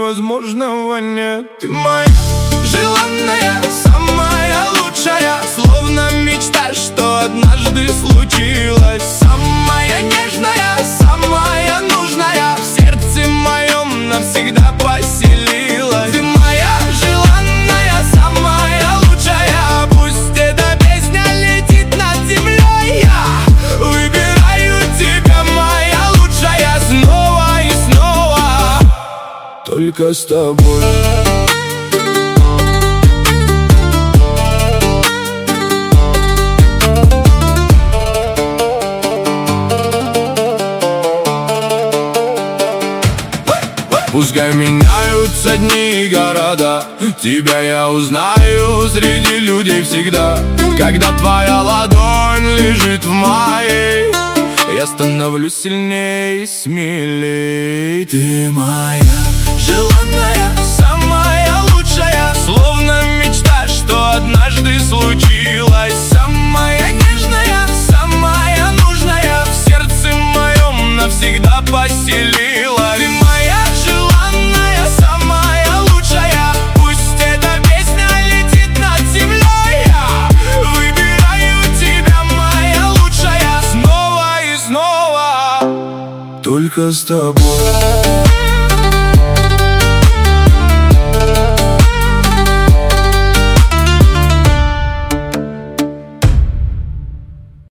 невозможного нет. Ты моя желанная, самая лучшая, словно мечта, что однажды случилось. Самая нежная, самая нужная, в сердце моем навсегда поселилась. Ты моя желанная, самая лучшая, пусть эта песня летит над землей. Я выбираю тебя, моя лучшая, снова и снова, только с тобой. Пускай меняются дни и города, тебя я узнаю среди людей всегда. Когда твоя ладонь лежит в моей, я становлюсь сильнее и смелей. Ты моя желанная, самая лучшая, словно мечта, что однажды случилась. Самая нежная, самая нужная, в сердце моем навсегда поселилась. Ты моя желанная, самая лучшая, пусть эта песня летит над землей. Я выбираю тебя, моя лучшая, снова и снова, только с тобой.